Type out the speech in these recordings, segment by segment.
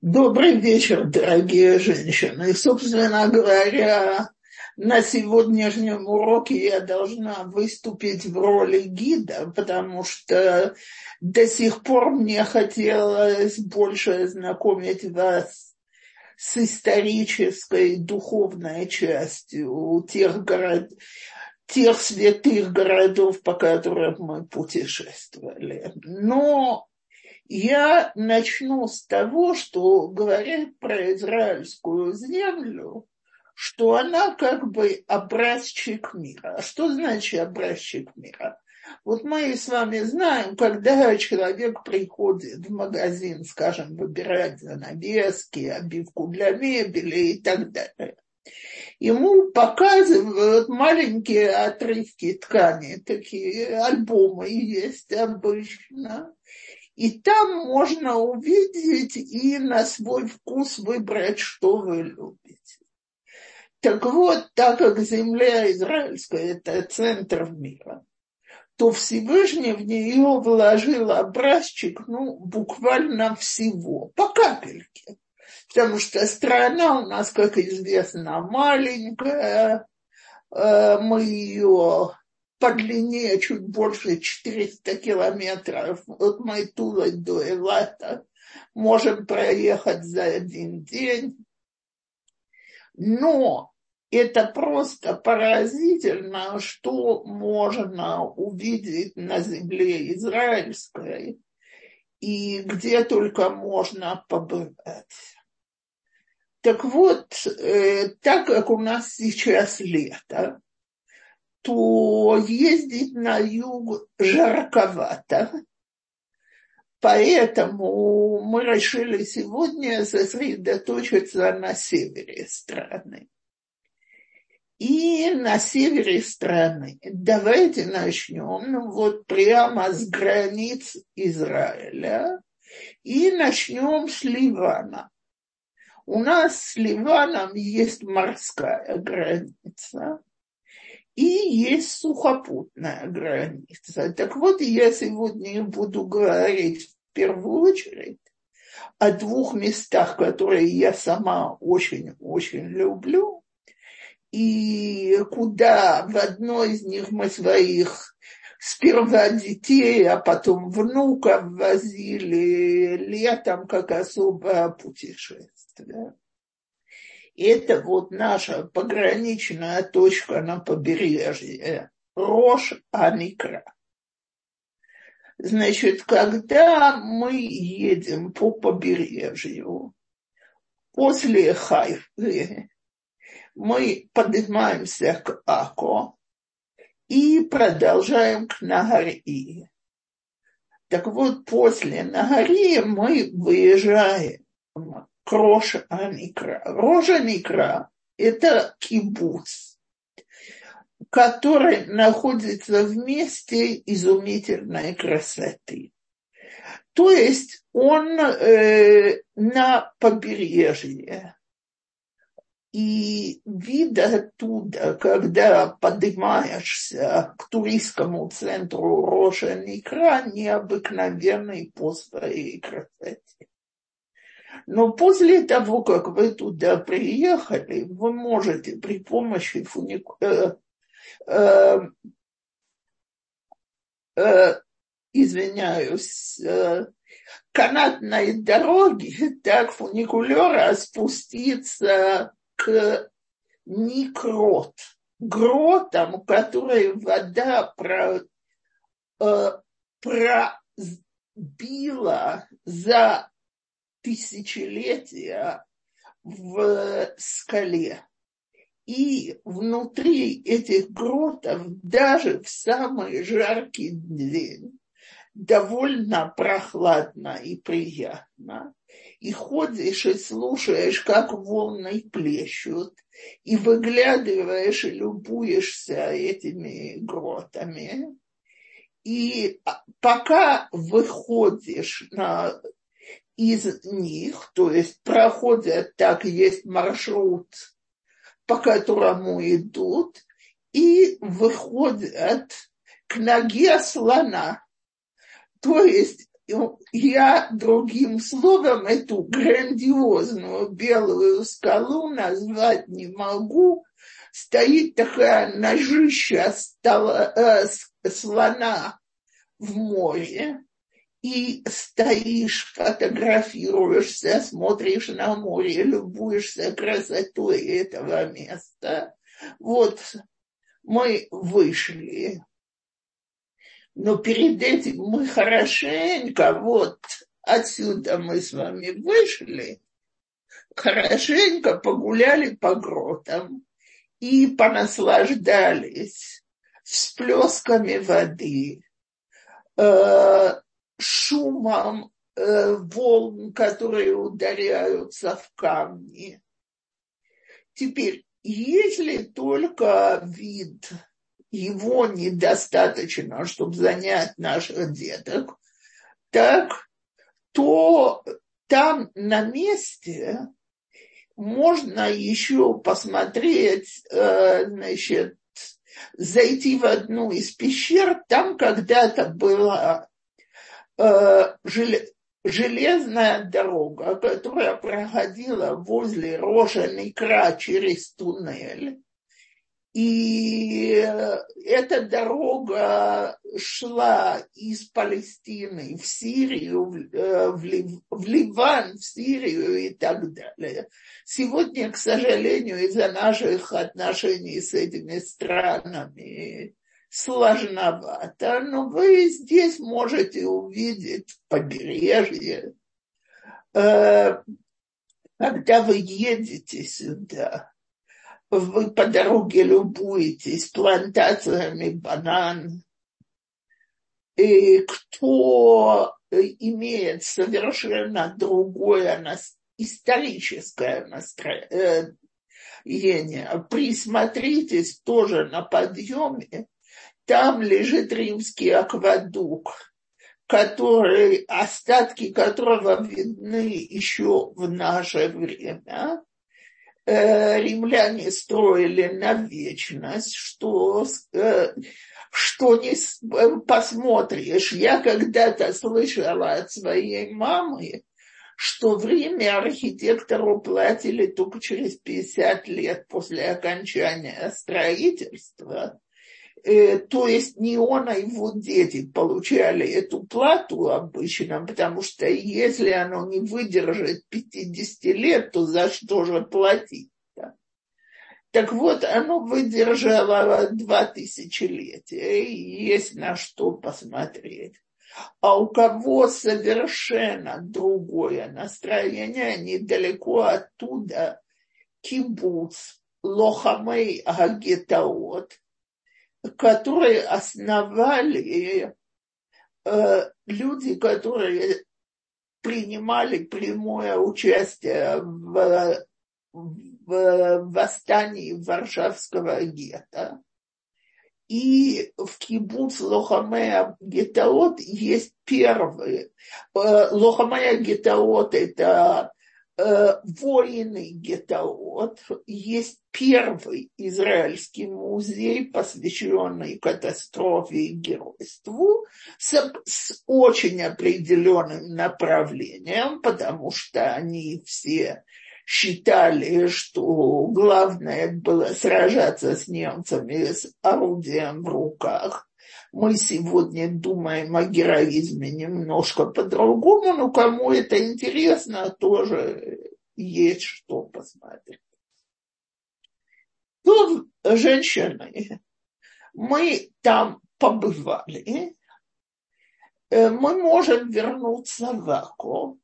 Добрый вечер, дорогие женщины. И, собственно говоря, на сегодняшнем уроке я должна выступить в роли гида, потому что до сих пор мне хотелось больше знакомить вас с исторической, духовной частью тех святых городов, по которым мы путешествовали. Но я начну с того, что говорит про израильскую землю, что она как бы образчик мира. А что значит образчик мира? Вот мы с вами знаем, когда человек приходит в магазин, скажем, выбирать занавески, обивку для мебели и так далее, ему показывают маленькие отрывки ткани, такие альбомы есть обычно. И там можно увидеть и на свой вкус выбрать, что вы любите. Так вот, так как земля израильская – это центр мира, то Всевышний в нее вложил образчик, буквально всего, по капельке. Потому что страна у нас, как известно, маленькая, мы ее по длине чуть больше 400 километров от Майтулы до Элата можем проехать за один день. Но это просто поразительно, что можно увидеть на земле израильской и где только можно побывать. Так вот, так как у нас сейчас лето, то ездить на юг жарковато. Поэтому мы решили сегодня сосредоточиться на севере страны. И на севере страны давайте начнем вот прямо с границ Израиля и начнем с Ливана. У нас с Ливаном есть морская граница. И есть сухопутная граница. Так вот, я сегодня буду говорить в первую очередь о двух местах, которые я сама очень-очень люблю, и куда в одной из них мы своих сперва детей, а потом внуков возили летом как особое путешествие. Это вот наша пограничная точка на побережье Рош-ха-Никра. Значит, когда мы едем по побережью, после Хайфы мы поднимаемся к Ако и продолжаем к Нагарии. Так вот, после Нагарии мы выезжаем к Рош-ха-Никра. Рош-ха-Никра – это кибуц, который находится в месте изумительной красоты. То есть он на побережье. И вид оттуда, когда поднимаешься к туристскому центру Рош-ха-Никра, необыкновенный по своей красоте. Но после того, как вы туда приехали, вы можете при помощи канатной дороги, так, фуникулера спуститься к Никрот, гротам, которые вода пробила за тысячелетия в скале. И внутри этих гротов даже в самый жаркий день довольно прохладно и приятно. И ходишь и слушаешь, как волны плещут, и выглядываешь и любуешься этими гротами. И пока выходишь из них, то есть проходят, так есть маршрут, по которому идут, и выходят к ноге слона. То есть я другим словом эту грандиозную белую скалу назвать не могу. Стоит такая ножища слона в море, и стоишь, фотографируешься, смотришь на море, любуешься красотой этого места. Вот мы вышли. Но перед этим мы хорошенько, вот отсюда мы с вами вышли, хорошенько погуляли по гротам и понаслаждались всплесками воды, шумом волн, которые ударяются в камни. Теперь, если только вид его недостаточно, чтобы занять наших деток, так, то там на месте можно еще посмотреть, значит, зайти в одну из пещер. Там когда-то была железная дорога, которая проходила возле Рош-ан-Икра через туннель. И эта дорога шла из Палестины в Сирию, в Ливан, в Сирию и так далее. Сегодня, к сожалению, из-за наших отношений с этими странами сложновато, но вы здесь можете увидеть побережье. Когда вы едете сюда, вы по дороге любуетесь плантациями банан. И кто имеет совершенно другое историческое настроение, присмотритесь тоже на подъеме. Там лежит римский акведук, остатки которого видны еще в наше время. Римляне строили на вечность, что не посмотришь. Я когда-то слышала от своей мамы, что в Риме архитектору платили только через 50 лет после окончания строительства. То есть не он, а его дети получали эту плату обычно, потому что если оно не выдержит 50 лет, то за что же платить? Так вот, оно выдержало 2000-летия, и есть на что посмотреть. А у кого совершенно другое настроение, недалеко оттуда кибуц Лохамей Агетаот, которые основали люди, которые принимали прямое участие в восстании Варшавского гетто. И в кибуц Лохамея Гетаот есть первые. Лохамея Гетаот – это воины Гетаот. Есть первый израильский музей, посвященный катастрофе и геройству, с очень определенным направлением, потому что они все считали, что главное было сражаться с немцами с орудием в руках. Мы сегодня думаем о героизме немножко по-другому, но кому это интересно, тоже есть что посмотреть. То, женщины, мы там побывали, мы можем вернуться в Аку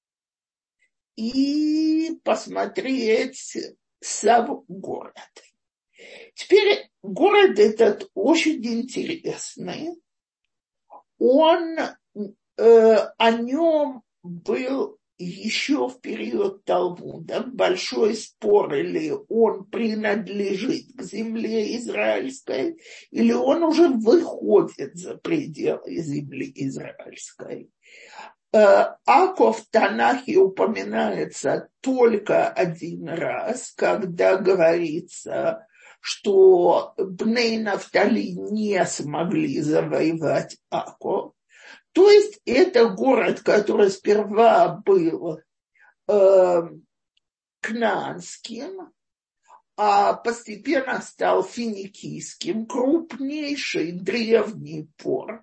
и посмотреть сам город. Теперь город этот очень интересный. О нем был еще в период Талмуда большой спор, или он принадлежит к земле израильской, или он уже выходит за пределы земли израильской. Ако в Танахе упоминается только один раз, когда говорится, что Бней Нафтали не смогли завоевать Ако. То есть это город, который сперва был кнаанским, а постепенно стал финикийским, крупнейший древний порт.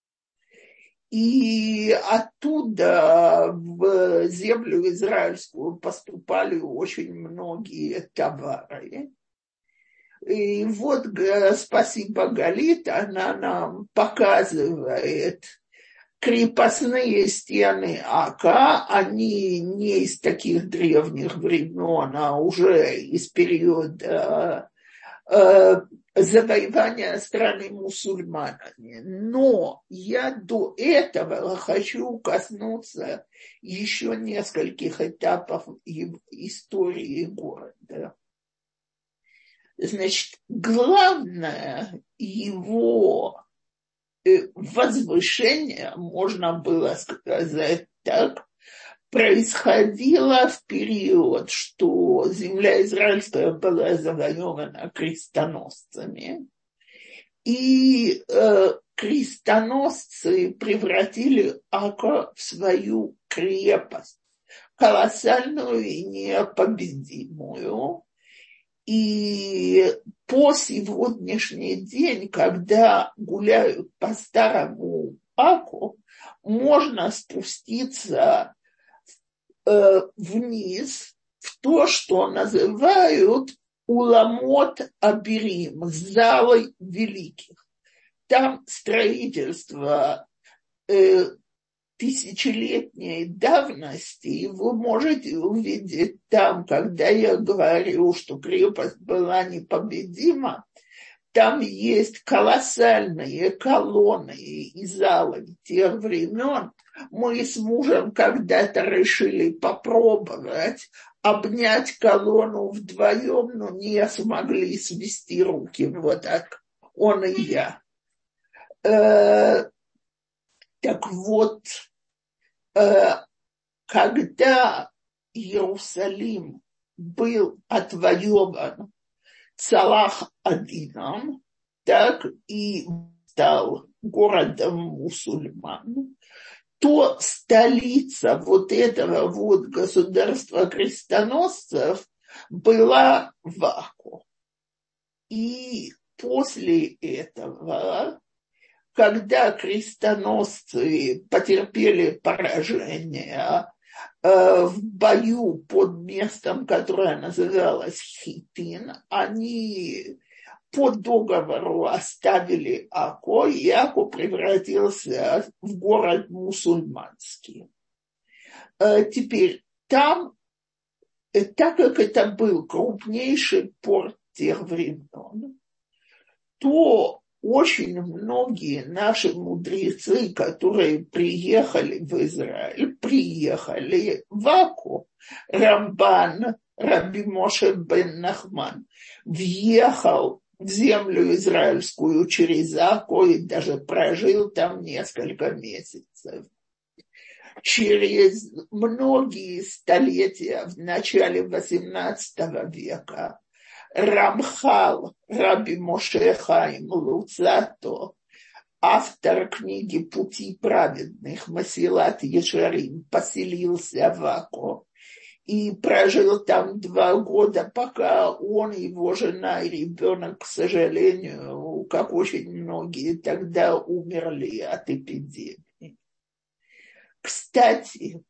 И оттуда в землю израильскую поступали очень многие товары. И вот спасибо Галит, она нам показывает крепостные стены Ака, они не из таких древних времен, а уже из периода завоевания страны мусульманами. Но я до этого хочу коснуться еще нескольких этапов истории города. Значит, главное его возвышение, можно было сказать так, происходило в период, что земля израильская была завоевана крестоносцами, и крестоносцы превратили Ака в свою крепость, колоссальную и непобедимую. И по сегодняшний день, когда гуляют по старому Аку, можно спуститься вниз в то, что называют Уламот Абирим, залы великих. Там строительство тысячелетней давности, и вы можете увидеть там, когда я говорю, что крепость была непобедима, там есть колоссальные колонны и залы тех времен. Мы с мужем когда-то решили попробовать обнять колонну вдвоем, но не смогли свести руки. Вот так он и я. Так вот, когда Иерусалим был отвоеван Цалах-ад-Дином, так и стал городом мусульман, то столица вот этого вот государства крестоносцев была в Аку. И после этого, когда крестоносцы потерпели поражение в бою под местом, которое называлось Хитин, они по договору оставили Аку, и Аку превратился в город мусульманский. Теперь там, так как это был крупнейший порт тех времен, то очень многие наши мудрецы, которые приехали в Израиль, приехали в Аку. Рамбан, Раби Моше бен Нахман, въехал в землю израильскую через Аку и даже прожил там несколько месяцев. Через многие столетия, в начале XVIII века, Рамхал, Раби Моше Хаим Луцато, автор книги «Пути праведных», Масилат Ешарим, поселился в Аку и прожил там 2 года, пока он, его жена и ребенок, к сожалению, как очень многие, тогда умерли от эпидемии. Кстати,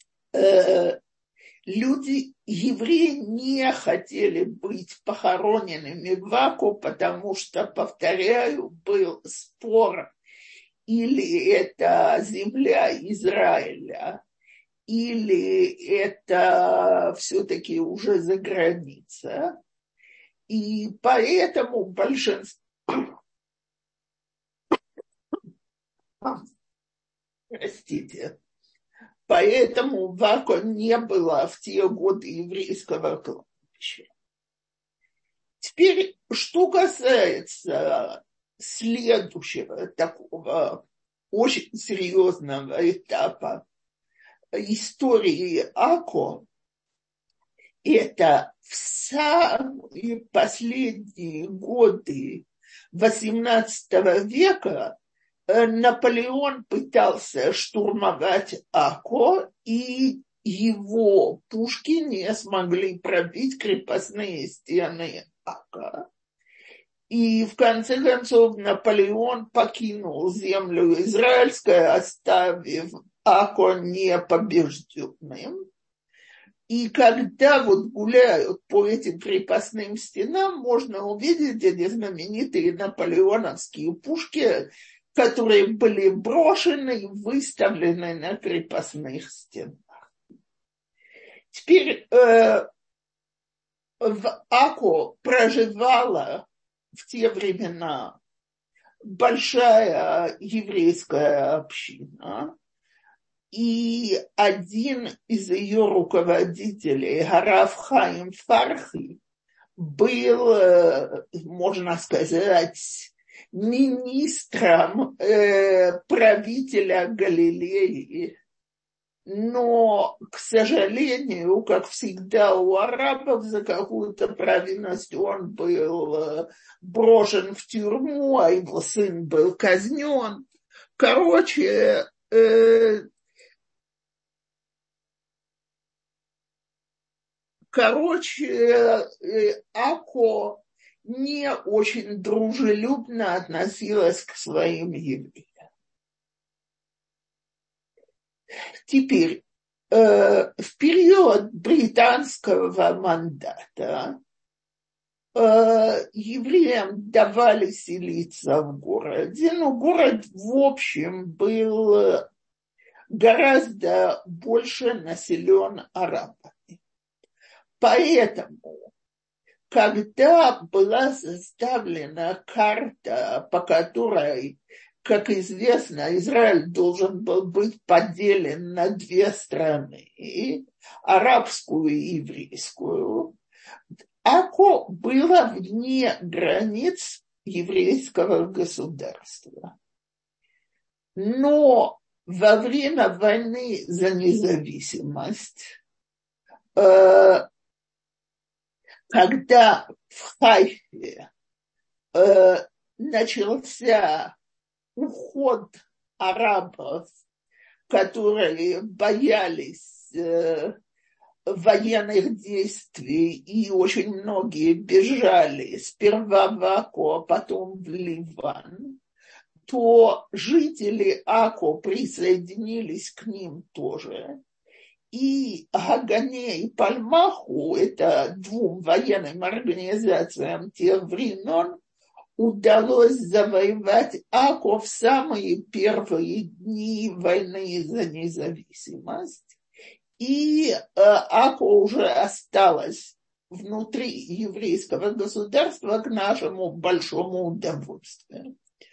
люди, евреи, не хотели быть похороненными в Аку, потому что, повторяю, был спор, или это земля Израиля, или это все-таки уже за граница. И поэтому большинство... Простите. Поэтому в Аку не было в те годы еврейского кладбища. Теперь, что касается следующего такого очень серьезного этапа истории Аку, это в самые последние годы XVIII века, Наполеон пытался штурмовать Акко, и его пушки не смогли пробить крепостные стены Акко. И в конце концов Наполеон покинул землю израильскую, оставив Акко непобежденным. И когда вот гуляют по этим крепостным стенам, можно увидеть эти знаменитые наполеоновские пушки, которые были брошены и выставлены на крепостных стенах. Теперь в Акко проживала в те времена большая еврейская община, и один из ее руководителей, Гарав Хаим Фархи, был, можно сказать, министром правителя Галилеи. Но, к сожалению, как всегда у арабов, за какую-то провинность он был брошен в тюрьму, а его сын был казнен. Короче, Акко не очень дружелюбно относилась к своим евреям. Теперь, в период британского мандата евреям давали селиться в городе, но город в общем был гораздо больше населен арабами. Поэтому, когда была составлена карта, по которой, как известно, Израиль должен был быть поделен на две страны, арабскую и еврейскую, Акко было вне границ еврейского государства. Но во время войны за независимость, когда в Хайфе начался уход арабов, которые боялись военных действий, и очень многие бежали сперва в Акко, а потом в Ливан, то жители Акко присоединились к ним тоже. И Гагане и Пальмаху, это двум военным организациям тех времен, удалось завоевать Акко в самые первые дни войны за независимость. И Акко уже осталась внутри еврейского государства к нашему большому удовольствию.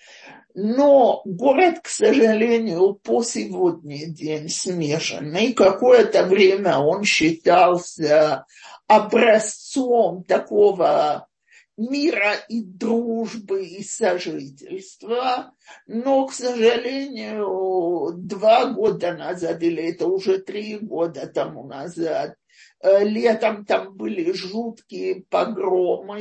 Но город, к сожалению, по сегодня день смешанный. Какое-то время он считался образцом такого мира и дружбы и сожительства. Но, к сожалению, 2 года назад, или это уже 3 года тому назад, летом там были жуткие погромы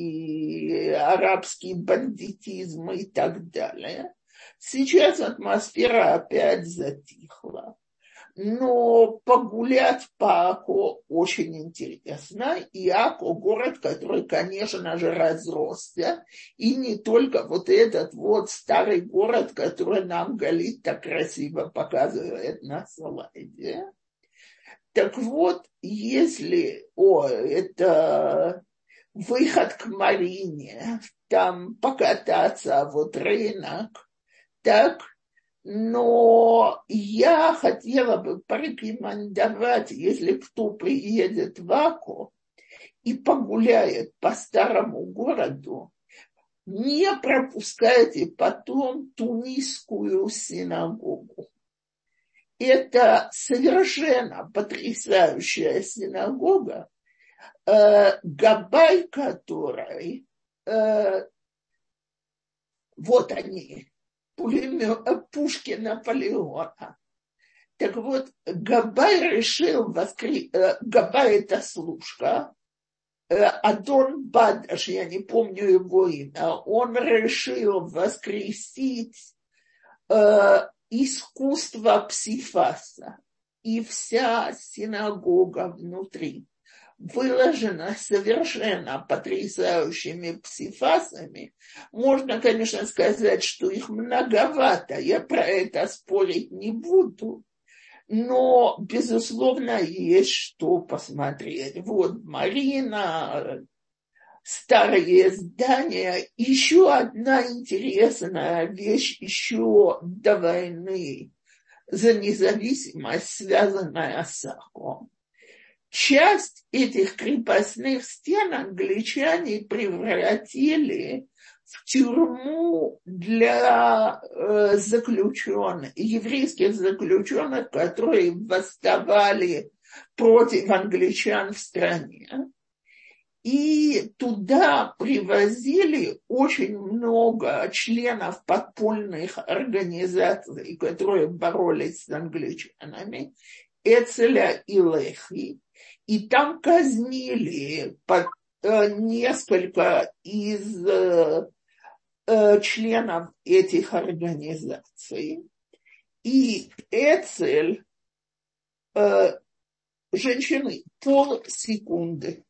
и арабский бандитизм и так далее. Сейчас атмосфера опять затихла. Но погулять по Акко очень интересно. И Акко город, который, конечно же, разросся. И не только вот этот вот старый город, который нам Галит так красиво показывает на слайде. Так вот, если это выход к Марине, там покататься, вот рынок, так, но я хотела бы порекомендовать, если кто приедет в Акко и погуляет по старому городу, не пропускайте потом Тунисскую синагогу. Это совершенно потрясающая синагога, габай которой, вот они, пушки Наполеона. Так вот, габай решил габай это служка, Адон Бадаш, я не помню его имя, он решил воскресить искусство псифаса и вся синагога внутри выложена совершенно потрясающими псифасами, можно, конечно, сказать, что их многовато, я про это спорить не буду, но, безусловно, есть что посмотреть. Вот Марина, старые здания. Еще одна интересная вещь еще до войны за независимость, связанная с Ако. Часть этих крепостных стен англичане превратили в тюрьму для заключенных, еврейских заключенных, которые восставали против англичан в стране. И туда привозили очень много членов подпольных организаций, которые боролись с англичанами, Эцеля и Лехи. И там казнили несколько из членов этих организаций. И Эцель, женщины, полсекунды.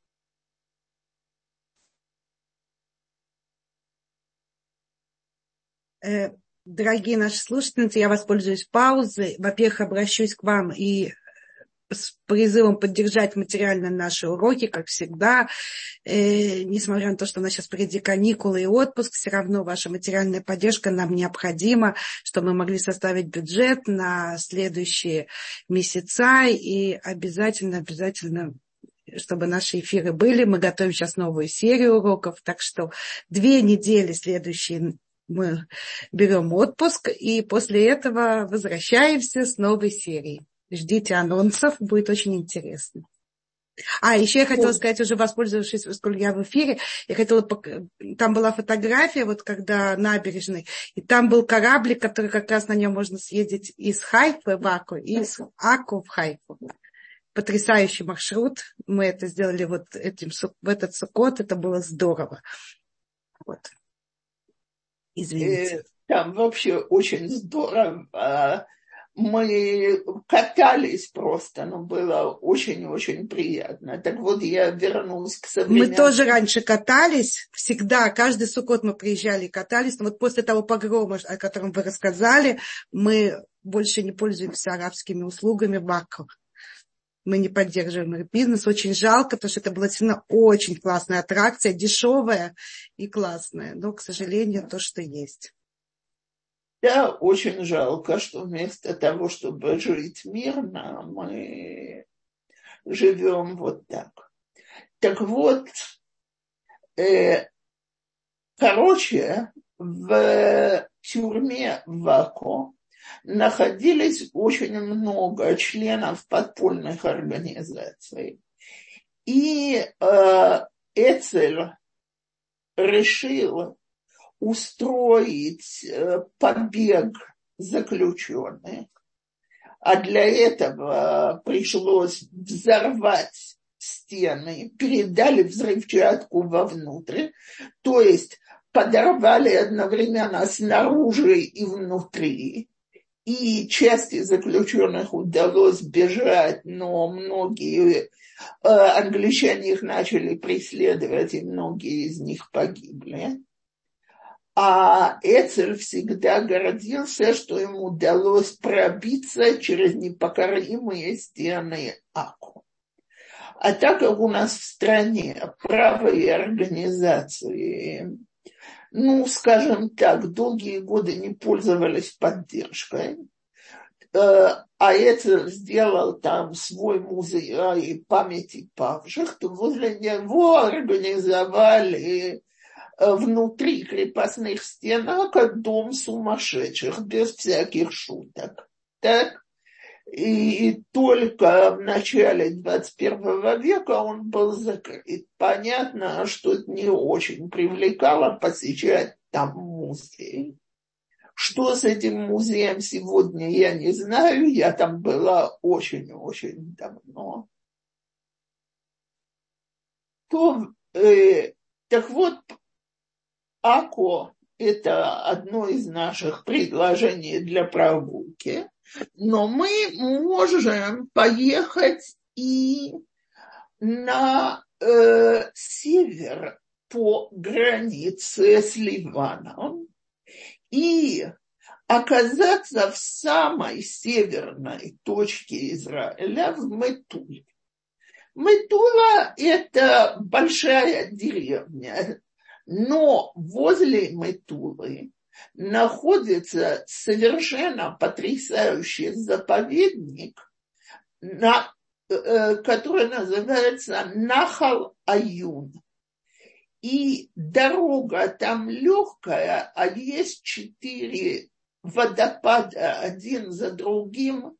Дорогие наши слушательницы, я воспользуюсь паузой. Во-первых, обращусь к вам и с призывом поддержать материально наши уроки, как всегда. Несмотря на то, что у нас сейчас впереди каникулы и отпуск, все равно ваша материальная поддержка нам необходима, чтобы мы могли составить бюджет на следующие месяца. И обязательно, чтобы наши эфиры были. Мы готовим сейчас новую серию уроков, так что 2 недели следующие мы берем отпуск, и после этого возвращаемся с новой серией. Ждите анонсов, будет очень интересно. Еще я хотела сказать, уже воспользовавшись, поскольку я в эфире, там была фотография, вот когда набережной, и там был кораблик, который как раз на нем можно съездить из Хайфы в Аку, и из Аку в Хайфу. Потрясающий маршрут. Мы это сделали в этот Суккот, это было здорово. Вот. Извините. Там вообще очень здорово. Мы катались просто, но было очень-очень приятно. Так вот, я вернулась к современному. Мы тоже раньше катались, всегда, каждый Суккот мы приезжали и катались, но вот после того погрома, о котором вы рассказали, мы больше не пользуемся арабскими услугами в Акку. Мы не поддерживаем их бизнес. Очень жалко, потому что это была действительно очень классная аттракция, дешевая и классная. Но, к сожалению, то, что есть. Да, очень жалко, что вместо того, чтобы жить мирно, мы живем вот так. Так вот, в тюрьме в Ако находились очень много членов подпольных организаций. И Эцель решил устроить побег заключенных, а для этого пришлось взорвать стены, передали взрывчатку вовнутрь, то есть подорвали одновременно снаружи и внутри. И части заключенных удалось бежать, но многие англичане их начали преследовать, и многие из них погибли. А Эцель всегда гордился, что ему удалось пробиться через непокоримые стены Аку. А так как у нас в стране правые организации, скажем так, долгие годы не пользовались поддержкой, а Эцель сделал там свой музей памяти павших, то возле него организовали внутри крепостных стен как дом сумасшедших, без всяких шуток. Так? И только в начале 21 века он был закрыт. Понятно, что это не очень привлекало посещать там музей. Что с этим музеем сегодня, я не знаю. Я там была очень-очень давно. Так вот, Ако это одно из наших предложений для прогулки, но мы можем поехать и на север по границе с Ливаном и оказаться в самой северной точке Израиля, в Метуле. Метула – это большая деревня, но возле Метулы находится совершенно потрясающий заповедник, который называется Нахал-Аюн. И дорога там легкая, а есть 4 водопада один за другим,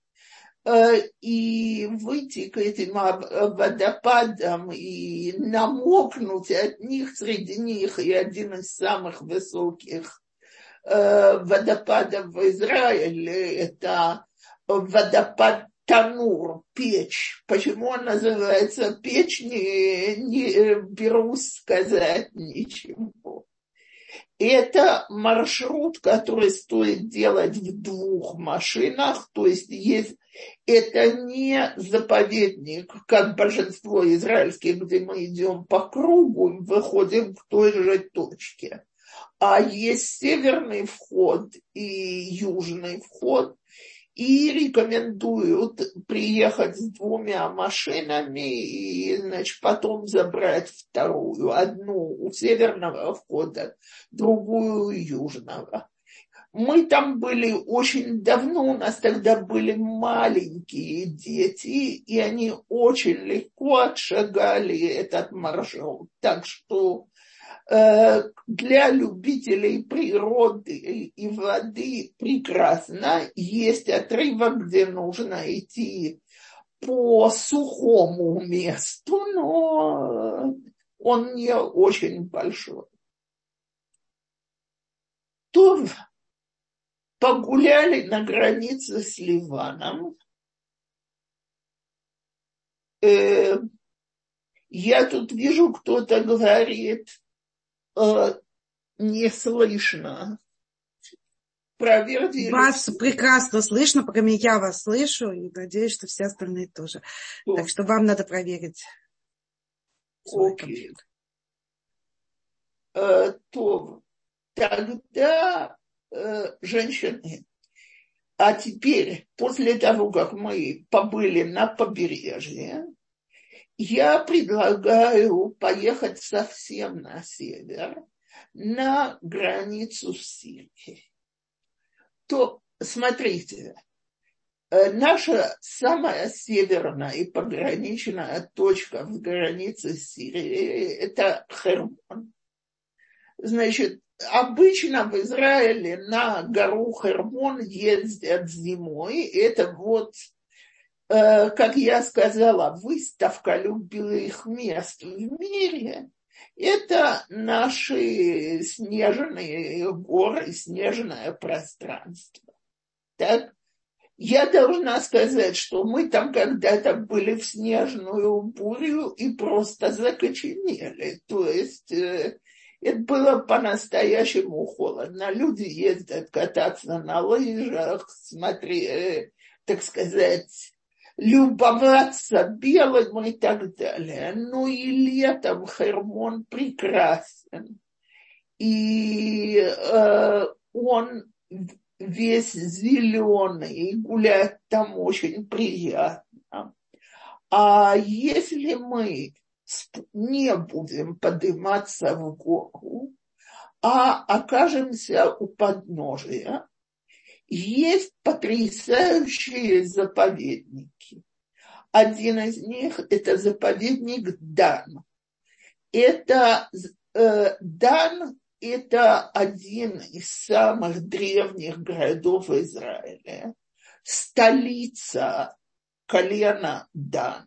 и выйти к этим водопадам и намокнуть от них, среди них и один из самых высоких водопадов в Израиле, это водопад Танур, печь. Почему он называется печь, не берусь сказать ничего. Это маршрут, который стоит делать в 2 машинах, то есть это не заповедник, как большинство израильских, где мы идем по кругу и выходим к той же точке. А есть северный вход и южный вход, и рекомендуют приехать с 2 машинами и, значит, потом забрать вторую. Одну у северного входа, другую у южного. Мы там были очень давно, у нас тогда были маленькие дети, и они очень легко отшагали этот маршрут. Так что для любителей природы и воды прекрасно. Есть отрывок, где нужно идти по сухому месту, но он не очень большой. То погуляли на границе с Ливаном. Я тут вижу, кто-то говорит, не слышно. Проверьте. Вас прекрасно слышно, пока я вас слышу, и надеюсь, что все остальные тоже. Так что вам надо проверить. Окей. То тогда, женщины, а теперь, после того, как мы побыли на побережье, я предлагаю поехать совсем на север, на границу с Сирией. То, смотрите, наша самая северная и пограничная точка в границе с Сирией – это Хермон. Значит, обычно в Израиле на гору Хермон ездят зимой. Это вот, как я сказала, выставка любых мест в мире. Это наши снежные горы, снежное пространство. Так? Я должна сказать, что мы там когда-то были в снежную бурю и просто закоченели. То есть это было по-настоящему холодно. Люди ездят кататься на лыжах, так сказать, любоваться белым и так далее. Ну и летом Хермон прекрасен. И он весь зеленый, гулять там очень приятно. А если мы не будем подниматься в гору, а окажемся у подножия, есть потрясающие заповедники. Один из них – это заповедник Дан. Дан – это один из самых древних городов Израиля, столица колена Дан.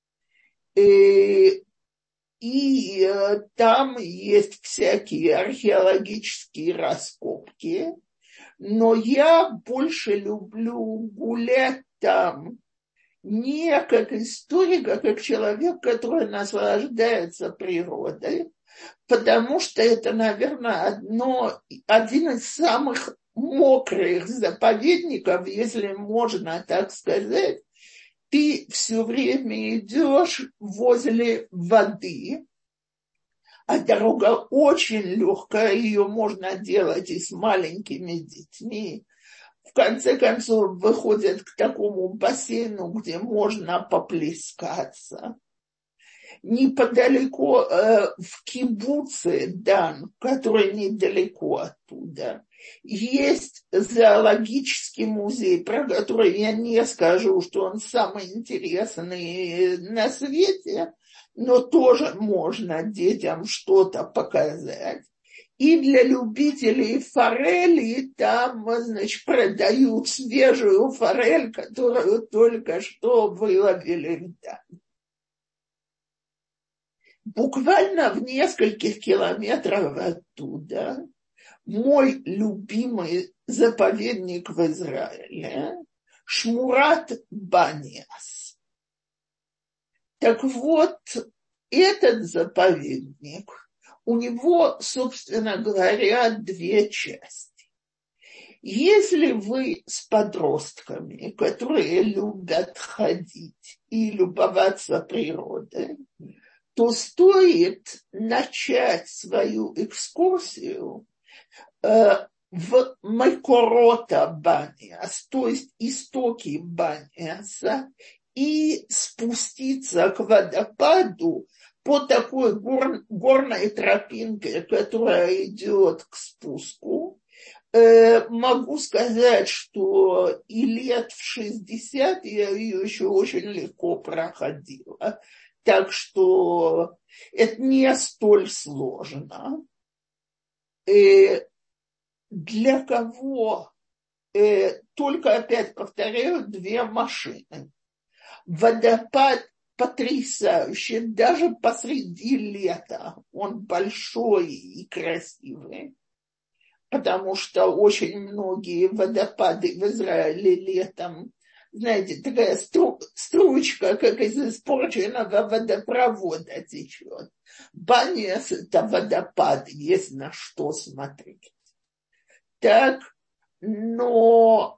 И там есть всякие археологические раскопки, но я больше люблю гулять там не как историк, а как человек, который наслаждается природой, потому что это, наверное, один из самых мокрых заповедников, если можно так сказать. Ты все время идешь возле воды, а дорога очень легкая, ее можно делать и с маленькими детьми. В конце концов, выходят к такому бассейну, где можно поплескаться. Неподалеку в кибуце Дан, который недалеко оттуда, есть зоологический музей, про который я не скажу, что он самый интересный на свете, но тоже можно детям что-то показать. И для любителей форели там, значит, продают свежую форель, которую только что выловили в Дане. Буквально в нескольких километрах оттуда мой любимый заповедник в Израиле – Шмурат Баниас. Так вот, этот заповедник, у него, собственно говоря, две части. Если вы с подростками, которые любят ходить и любоваться природой, то стоит начать свою экскурсию в Макорота Баниас, то есть истоки Баниаса, и спуститься к водопаду по такой горной тропинке, которая идет к спуску. Могу сказать, что и лет в 60 я ее еще очень легко проходила. Так что это не столь сложно. Для кого? Только, опять повторяю, две машины. Водопад потрясающий, даже посреди лета. Он большой и красивый, потому что очень многие водопады в Израиле летом, знаете, такая струечка, как из испорченного водопровода течет. Баниас – это водопад, есть на что смотреть. Так, но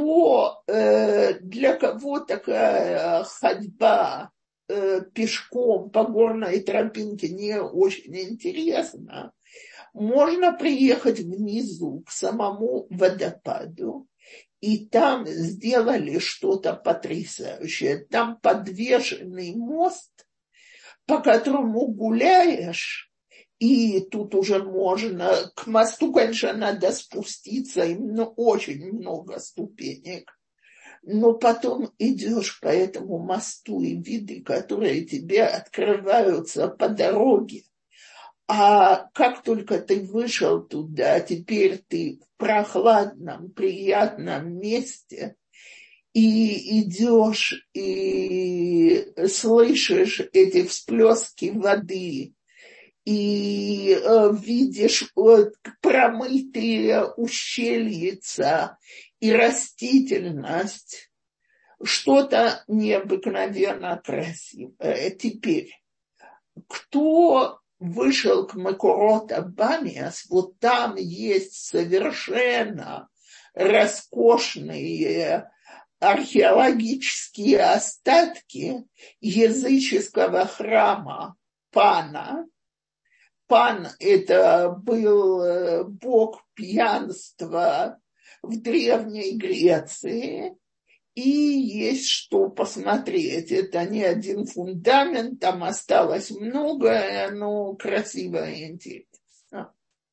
для кого такая ходьба пешком по горной тропинке не очень интересна, можно приехать внизу к самому водопаду, и там сделали что-то потрясающее. Там подвешенный мост, по которому гуляешь, и тут уже можно, к мосту, конечно, надо спуститься, им очень много ступенек, но потом идешь по этому мосту, и виды, которые тебе открываются по дороге. А как только ты вышел туда, теперь ты в прохладном, приятном месте, и идешь, и слышишь эти всплески воды, и видишь промытые ущельица и растительность, что-то необыкновенно красивое. Теперь, кто вышел к Макорота Баниас, вот там есть совершенно роскошные археологические остатки языческого храма Пана. Пан – это был бог пьянства в Древней Греции, и есть что посмотреть. Это не один фундамент, там осталось многое, но красиво и интересно.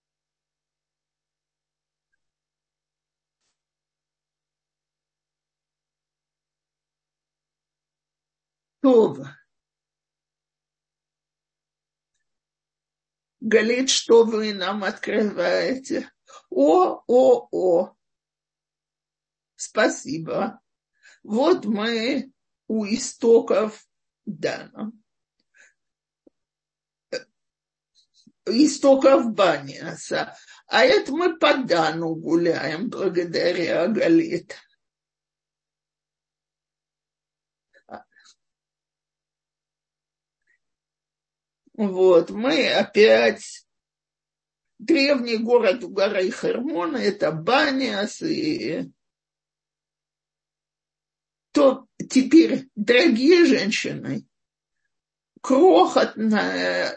То. Галит, что вы нам открываете? О. Спасибо. Вот мы у истоков Дана. Истоков Баниаса. А это мы по Дану гуляем благодаря Галит. Вот, мы опять... Древний город у горы Хермона – это Баниас. И то теперь, дорогие женщины, крохотное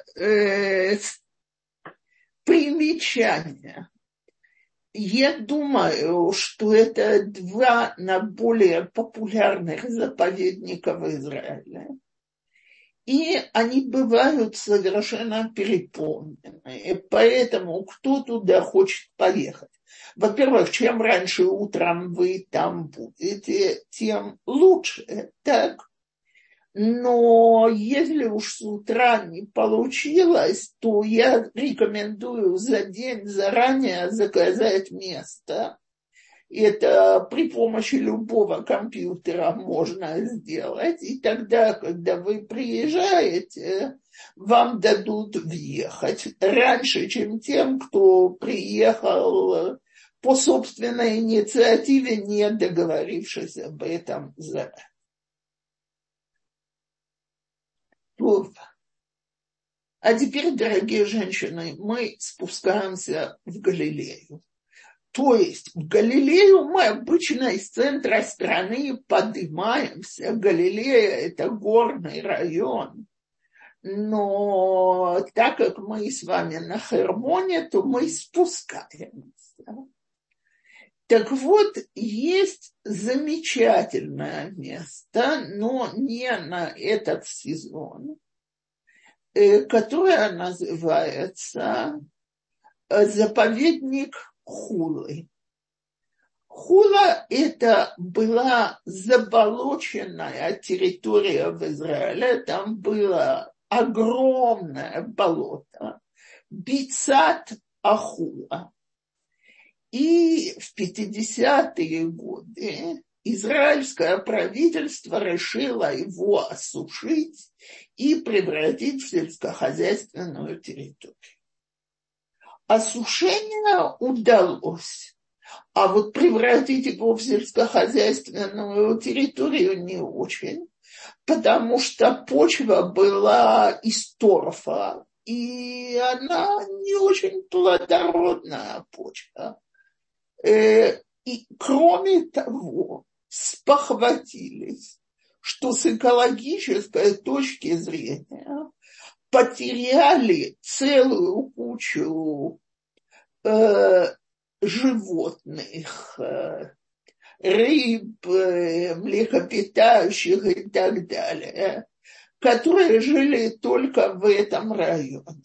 примечание. Я думаю, что это два наиболее популярных заповедника в Израиле. И они бывают совершенно переполнены. И поэтому кто туда хочет поехать? Во-первых, чем раньше утром вы там будете, тем лучше, так? Но если уж с утра не получилось, то я рекомендую за день заранее заказать место. Это при помощи любого компьютера можно сделать. И тогда, когда вы приезжаете, вам дадут въехать раньше, чем тем, кто приехал по собственной инициативе, не договорившись об этом заранее. А теперь, дорогие женщины, мы спускаемся в Галилею. То есть в Галилею мы обычно из центра страны поднимаемся. Галилея – это горный район. Но так как мы с вами на Хермоне, то мы спускаемся. Так вот, есть замечательное место, но не на этот сезон, которое называется заповедник Хулы. Хула – это была заболоченная территория в Израиле, там было огромное болото, Бицат Ахула. И в 50-е годы израильское правительство решило его осушить и превратить в сельскохозяйственную территорию. Осушение удалось, а вот превратить его в сельскохозяйственную территорию не очень, потому что почва была из торфа, и она не очень плодородная почва. И кроме того, спохватились, что с экологической точки зрения потеряли целую кучу животных, рыб, млекопитающих и так далее, которые жили только в этом районе.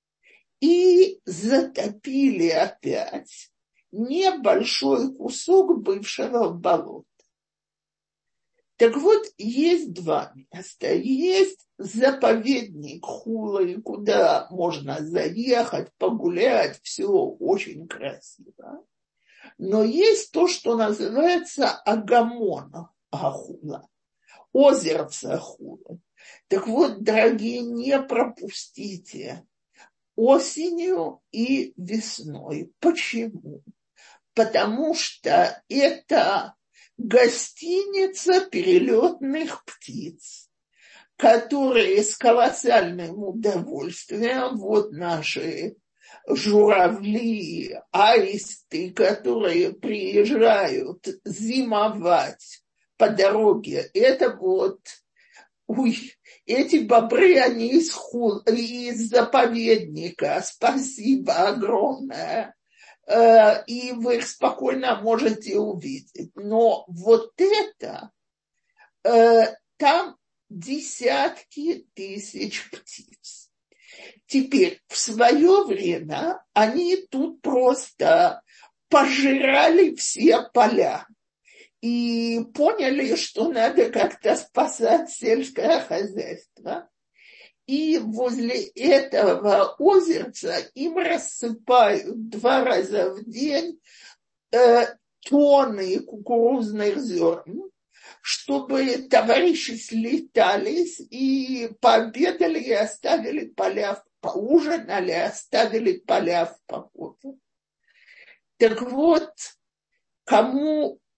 И затопили опять небольшой кусок бывшего болота. Так вот, есть два места. Есть заповедник Хулы, куда можно заехать, погулять, все очень красиво. Но есть то, что называется Агамон Ахула, озерце Хулы. Так вот, дорогие, не пропустите осенью и весной. Почему? Потому что это гостиница перелетных птиц, которые с колоссальным удовольствием, вот наши журавли, аисты, которые приезжают зимовать по дороге, это вот, эти бобры, они из заповедника, спасибо огромное. И вы их спокойно можете увидеть. Но вот это, там десятки тысяч птиц. Теперь, в свое время они тут просто пожирали все поля и поняли, что надо как-то спасать сельское хозяйство. И возле этого озерца им рассыпают 2 раза в день тонны кукурузных зерен, чтобы товарищи слетались и пообедали и оставили поля, поужинали, оставили поля в покое. Так вот, кому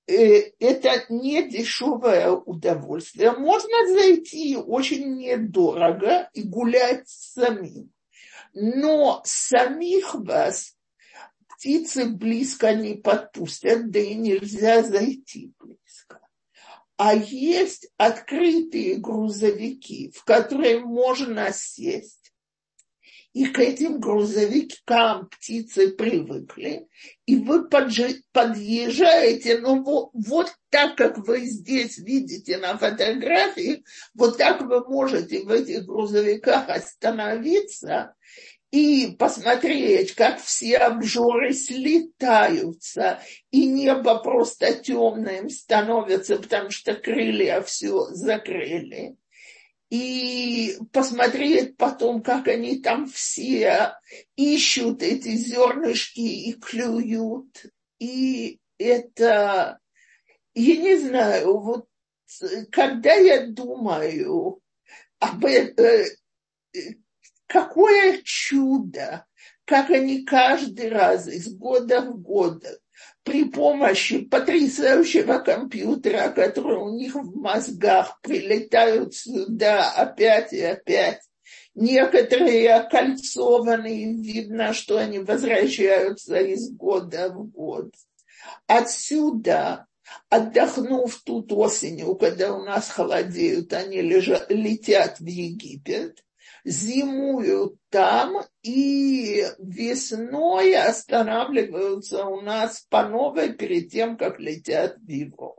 это не дешевое удовольствие. Можно зайти очень недорого и гулять самим. Но самих вас птицы близко не подпустят, да и нельзя зайти близко. А есть открытые грузовики, в которые можно сесть. И к этим грузовикам птицы привыкли, и вы подъезжаете, ну вот так, как вы здесь видите на фотографии, вот так вы можете в этих грузовиках остановиться и посмотреть, как все обжоры слетаются, и небо просто темным становится, потому что крылья все закрыли. И посмотреть потом, как они там все ищут эти зернышки и клюют. И это, я не знаю, вот когда я думаю об этом, какое чудо, как они каждый раз из года в год при помощи потрясающего компьютера, который у них в мозгах, прилетают сюда опять и опять. Некоторые окольцованные, видно, что они возвращаются из года в год. Отсюда, отдохнув тут осенью, когда у нас холодеют, они летят в Египет, зимуют там и весной останавливаются у нас по новой перед тем, как летят в Европу.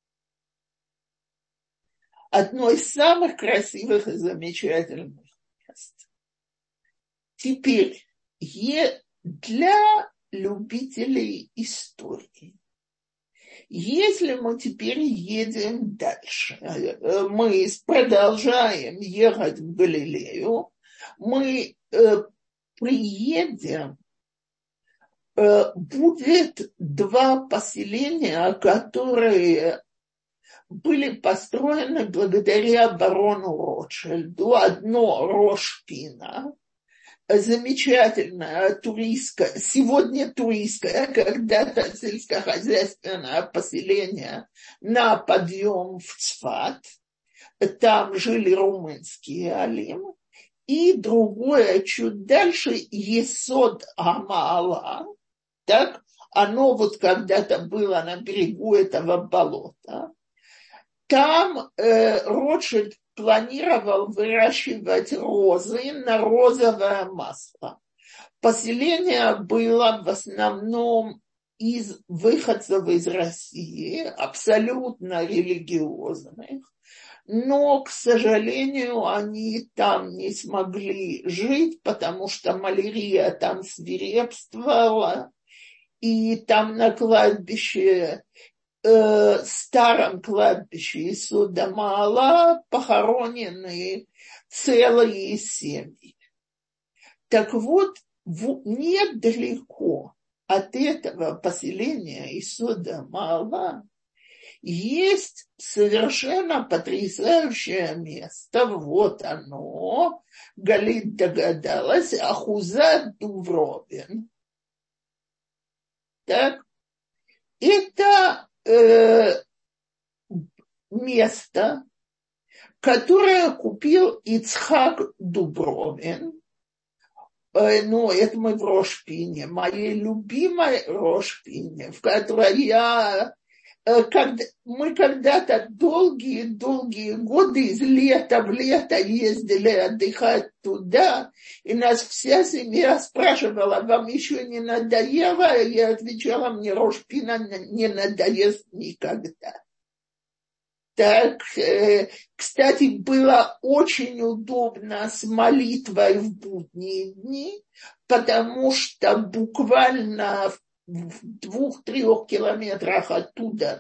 Одно из самых красивых и замечательных мест. Теперь для любителей истории. Если мы теперь едем дальше, мы продолжаем ехать в Галилею, мы приедем, будет два поселения, которые были построены благодаря барону Ротшильду. Одно Рош-Пина, замечательное туристское, сегодня туристское, когда-то сельскохозяйственное поселение на подъем в Цфат. Там жили румынские алим. И другое, чуть дальше, Есод Амаала. Так, оно вот когда-то было на берегу этого болота. Там Ротшильд планировал выращивать розы на розовое масло. Поселение было в основном из выходцев из России, абсолютно религиозных, но, к сожалению, они там не смогли жить, потому что малярия там свирепствовала, и там на кладбище, старом кладбище Исуда Маала похоронены целые семьи. Так вот, недалеко от этого поселения Исуда Маала есть совершенно потрясающее место. Вот оно. Галит догадалась. Ахузат Дубровин. Так. Это место, которое купил Ицхак Дубровин. Ну, это мы в Рош-Пине, моей любимой Рош-Пине, в которой мы когда-то долгие годы из лета в лето ездили отдыхать туда, и нас вся семья спрашивала, вам еще не надоело? И я отвечала, мне Рош-Пина не надоест никогда. Так, кстати, было очень удобно с молитвой в будние дни, потому что буквально в 2-3 километрах оттуда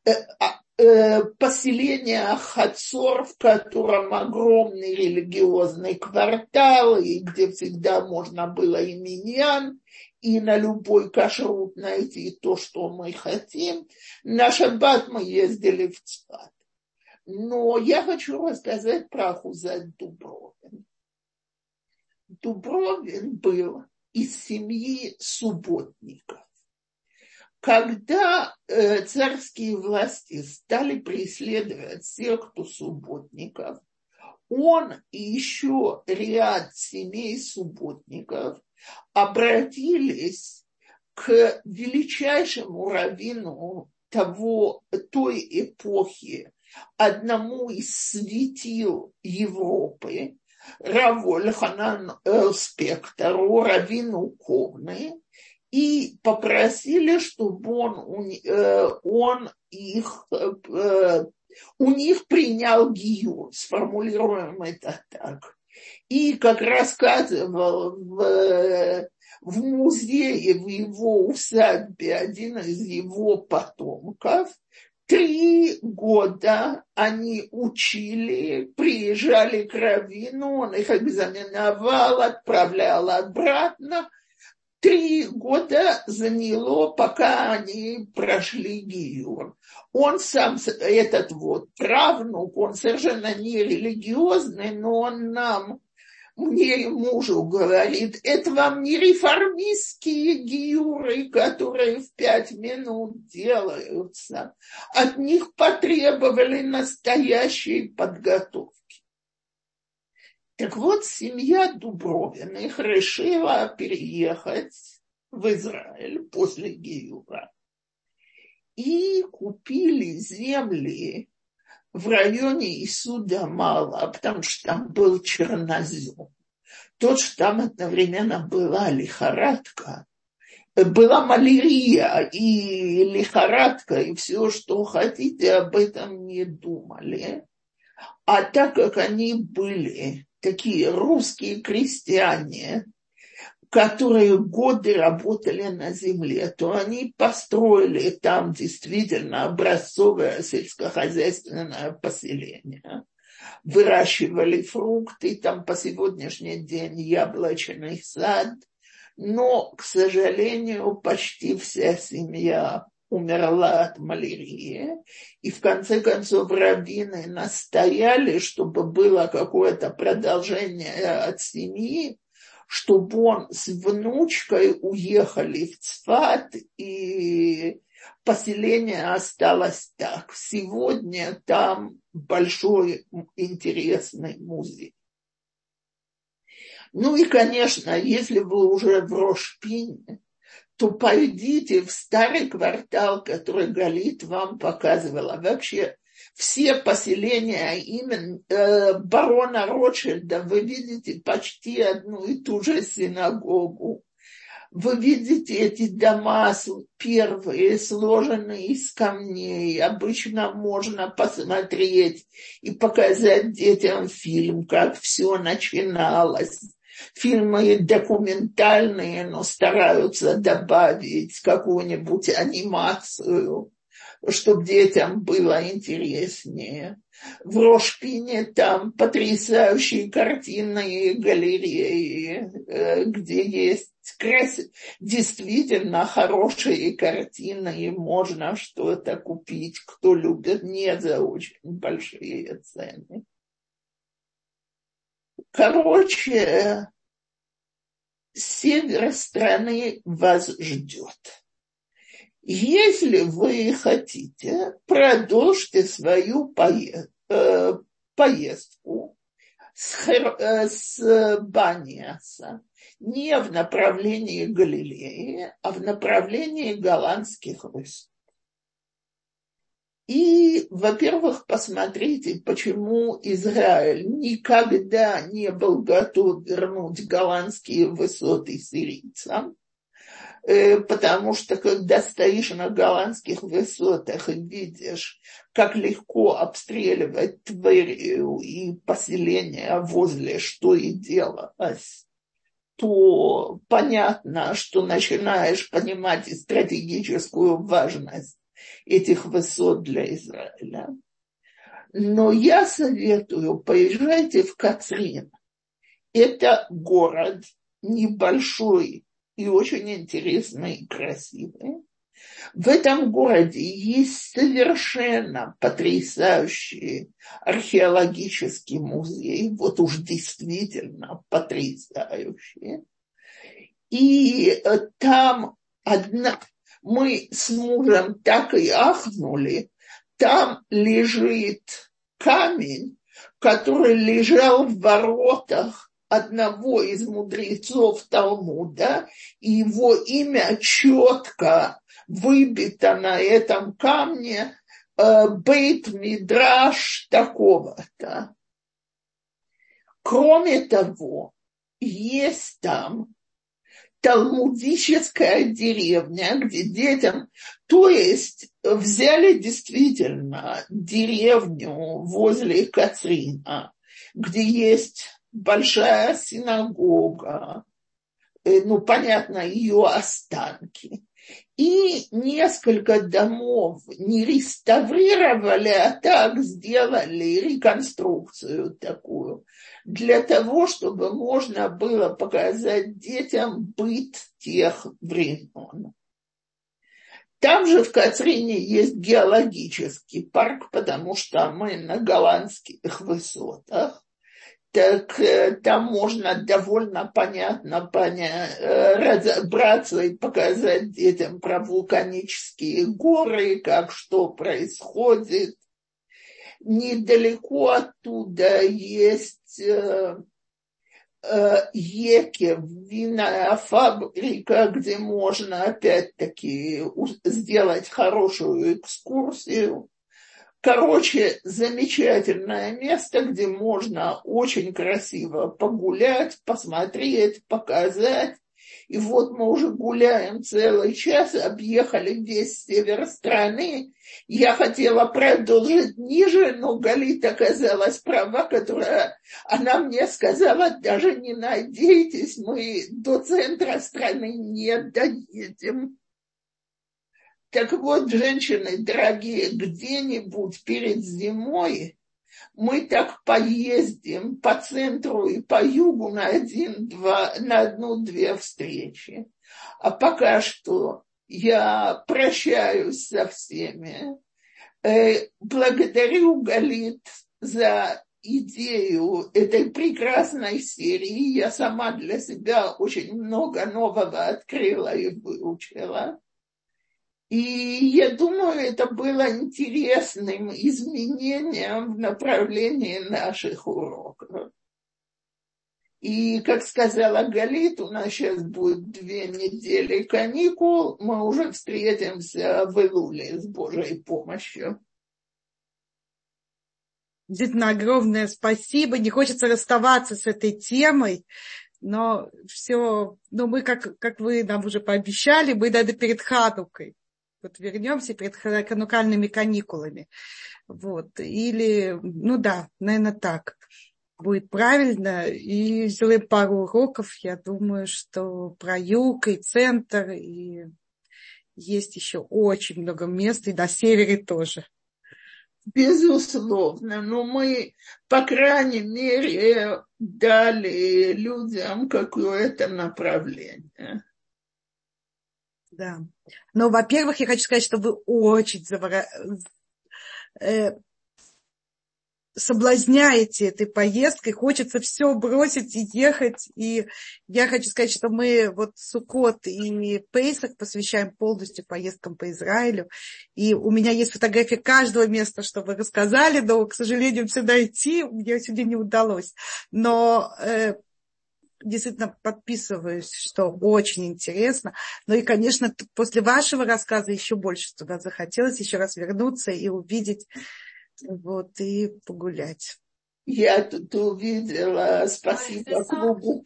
поселение Хацор, в котором огромный религиозный квартал, и где всегда можно было и миньян, и на любой кашрут найти то, что мы хотим. На шаббат мы ездили в Цфат. Но я хочу рассказать про Ахузат Дубровин. Дубровин был из семьи субботников. Когда царские власти стали преследовать секту субботников, он и еще ряд семей субботников обратились к величайшему раввину той эпохи, одному из светил Европы, раву Эльханан Спектору, раввину Ковны, и попросили, чтобы он у них принял гиюр, сформулируем это так. И, как рассказывал в музее, в его усадьбе один из его потомков, 3 года они учили, приезжали к раввину, он их экзаменовал, отправлял обратно. 3 года заняло, пока они прошли гиюр. Он сам, этот вот правнук, он совершенно не религиозный, но он мне и мужу говорит, это вам не реформистские гиюры, которые в 5 минут делаются. От них потребовали настоящей подготовки. Так вот, семья Дубровиных решила переехать в Израиль после гиюра. И купили земли в районе Исуда Мала, потому что там был чернозем. Тот, что там одновременно была лихорадка, была малярия и лихорадка, и все, что хотите, об этом не думали. А так как они были такие русские крестьяне, которые годы работали на земле, то они построили там действительно образцовое сельскохозяйственное поселение. Выращивали фрукты, там по сегодняшний день яблочный сад. Но, к сожалению, почти вся семья умерла от малярии. И в конце концов раввины настояли, чтобы было какое-то продолжение от семьи, чтобы он с внучкой уехали в Цфат, и поселение осталось так. Сегодня там большой интересный музей. Ну и, конечно, если вы уже в Рош-Пине, то пойдите в старый квартал, который Галит вам показывала. Вообще все поселения именно барона Ротшильда, вы видите почти одну и ту же синагогу. Вы видите эти дома первые, сложенные из камней. Обычно можно посмотреть и показать детям фильм, как все начиналось. Фильмы документальные, но стараются добавить какую-нибудь анимацию, чтобы детям было интереснее. В Рош-Пине там потрясающие картинные галереи, где есть действительно хорошие картины, и можно что-то купить, кто любит, не за очень большие цены. Короче, север страны вас ждет. Если вы хотите, продолжите свою поездку с Баниаса не в направлении Галилеи, а в направлении Голландских высот. И, во-первых, посмотрите, почему Израиль никогда не был готов вернуть голландские высоты сирийцам. Потому что, когда стоишь на голландских высотах и видишь, как легко обстреливать Тверью и поселения возле, что и делалось, то понятно, что начинаешь понимать и стратегическую важность этих высот для Израиля. Но я советую, поезжайте в Кацрин. Это город небольшой и очень интересный и красивый. В этом городе есть совершенно потрясающий археологический музей, вот уж действительно потрясающий. И там Мы с мужем так и ахнули. Там лежит камень, который лежал в воротах одного из мудрецов Талмуда, и его имя четко выбито на этом камне, Бейт-Мидраш такого-то. Кроме того, есть там талмудическая деревня, где детям, то есть взяли действительно деревню возле Кацрина, где есть большая синагога, понятно, ее останки, и несколько домов не реставрировали, а так сделали реконструкцию такую, для того, чтобы можно было показать детям быт тех времен. Там же в Кацрине есть геологический парк, потому что мы на голландских высотах. Так там можно довольно понятно разобраться и показать детям про вулканические горы, как что происходит. Недалеко оттуда есть Екев, винная фабрика, где можно опять-таки сделать хорошую экскурсию. Короче, замечательное место, где можно очень красиво погулять, посмотреть, показать. И вот мы уже гуляем целый час, объехали весь север страны. Я хотела продолжить ниже, но Галит оказалась права, которая она мне сказала, даже не надейтесь, мы до центра страны не доедем. Так вот, женщины дорогие, где-нибудь перед зимой мы так поездим по центру и по югу на одну-две встречи. А пока что я прощаюсь со всеми. Благодарю Галит за идею этой прекрасной серии. Я сама для себя очень много нового открыла и выучила. И я думаю, это было интересным изменением в направлении наших уроков. И, как сказала Галит, у нас сейчас будет 2 недели каникул, мы уже встретимся в Илуле с Божьей помощью. Действительно, огромное спасибо. Не хочется расставаться с этой темой. Но все, мы, как вы нам уже пообещали, мы надо перед Ханукой. Вот вернемся перед ханукальными каникулами. Вот. Или, наверное, так будет правильно. И сделаем пару уроков. Я думаю, что про юг и центр, и есть еще очень много мест, и на севере тоже. Безусловно, но мы, по крайней мере, дали людям какое-то направление. Да. Но, во-первых, я хочу сказать, что вы очень соблазняете этой поездкой, хочется все бросить и ехать. И я хочу сказать, что мы Суккот и Пейсах посвящаем полностью поездкам по Израилю. И у меня есть фотографии каждого места, что вы рассказали, но, к сожалению, все найти мне сегодня не удалось. Но действительно подписываюсь, что очень интересно. Ну и, конечно, после вашего рассказа еще больше туда захотелось еще раз вернуться и увидеть, и погулять. Я тут увидела, спасибо клубу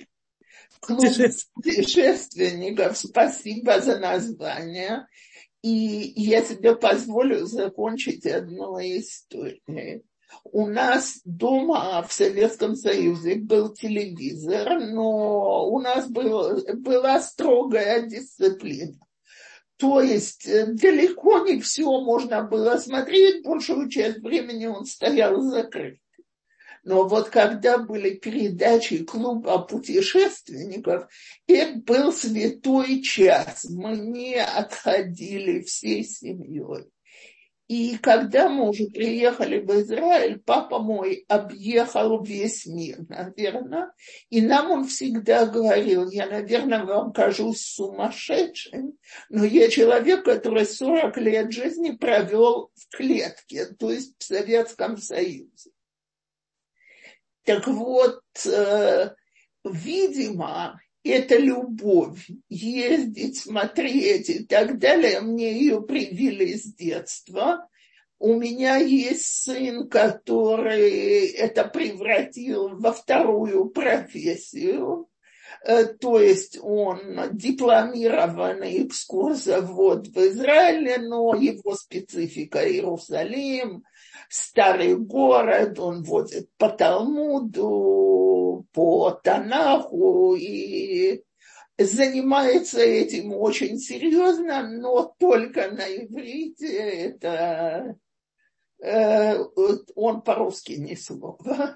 путешественников, спасибо за название. И я себе позволю закончить одной историей. У нас дома в Советском Союзе был телевизор, но у нас была строгая дисциплина. То есть далеко не все можно было смотреть, большую часть времени он стоял закрыт. Но вот когда были передачи клуба путешественников, это был святой час. Мы не отходили всей семьей. И когда мы уже приехали в Израиль, папа мой объехал весь мир, наверное. И нам он всегда говорил: я, наверное, вам кажусь сумасшедшим, но я человек, который 40 лет жизни провел в клетке, то есть в Советском Союзе. Так вот, видимо, это любовь, ездить, смотреть и так далее. Мне ее привили с детства. У меня есть сын, который это превратил во вторую профессию. То есть он дипломированный экскурсовод в Израиле, но его специфика Иерусалим, старый город, он водит по Талмуду, по Танаху и занимается этим очень серьезно, но только на иврите. Он по-русски ни слова.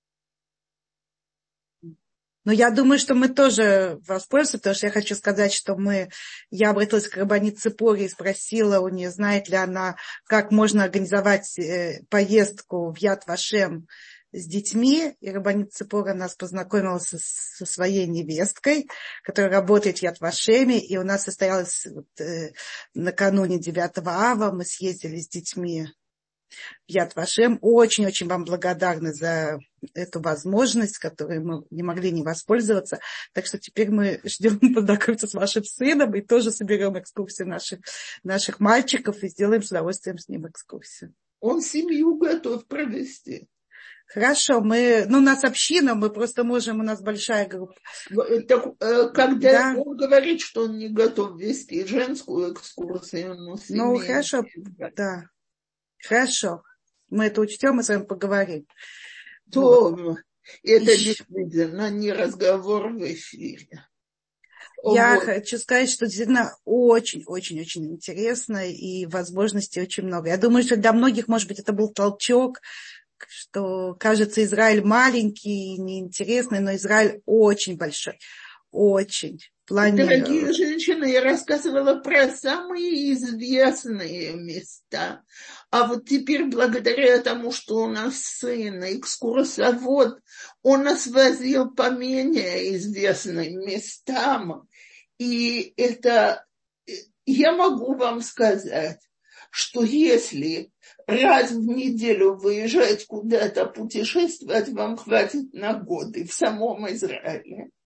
Но я думаю, что мы тоже воспользуемся, потому что я хочу сказать, что я обратилась к Рабанит Ципоре и спросила у нее, знает ли она, как можно организовать поездку в Яд Вашем с детьми. И Рабанит Ципора нас познакомила со своей невесткой, которая работает в Яд Вашеме, и у нас состоялось накануне 9 ава, мы съездили с детьми в Яд Вашем. Очень-очень вам благодарны за эту возможность, которой мы не могли не воспользоваться. Так что теперь мы ждем познакомиться с вашим сыном и тоже соберем экскурсию наших мальчиков и сделаем с удовольствием с ним экскурсию. Он семью готов провести. Хорошо, у нас община, мы просто можем, у нас большая группа. Так, когда он говорит, что он не готов вести женскую экскурсию, но семейную. Хорошо, да. Хорошо, мы это учтем и с вами поговорим. То это действительно не разговор в эфире. Я хочу сказать, что действительно очень-очень-очень интересно и возможностей очень много. Я думаю, что для многих, может быть, это был толчок, что, кажется, Израиль маленький, неинтересный, но Израиль очень большой, очень. Дорогие женщины, я рассказывала про самые известные места. А вот теперь, благодаря тому, что у нас сын экскурсовод, он нас возил по менее известным местам. И я могу вам сказать, что если раз в неделю выезжать куда-то путешествовать, вам хватит на годы в самом Израиле.